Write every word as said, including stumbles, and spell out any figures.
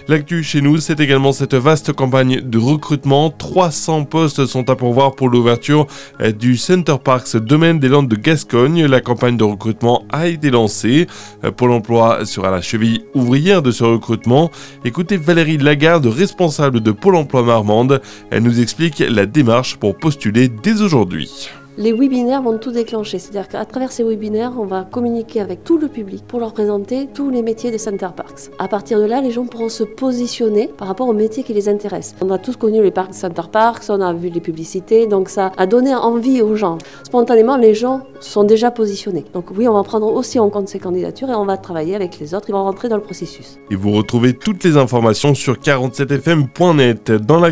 L'actu chez nous, c'est également cette vaste campagne de recrutement. trois cents postes sont à pourvoir pour l'ouverture du Center Parcs Domaine des Landes de Gascogne. La campagne de recrutement a été lancée. Pôle emploi sera la cheville ouvrière de ce recrutement. Écoutez Valérie Lagarde, responsable de Pôle emploi Marmande. Elle nous explique la démarche pour postuler dès aujourd'hui. Les webinaires vont tout déclencher, c'est-à-dire qu'à travers ces webinaires, on va communiquer avec tout le public pour leur présenter tous les métiers de Center Parcs. À partir de là, les gens pourront se positionner par rapport aux métiers qui les intéressent. On a tous connu les parcs Center Parcs, on a vu les publicités, donc ça a donné envie aux gens. Spontanément, les gens sont déjà positionnés. Donc oui, on va prendre aussi en compte ces candidatures et on va travailler avec les autres, ils vont rentrer dans le processus. Et vous retrouvez toutes les informations sur quarante-sept f m point net. Dans la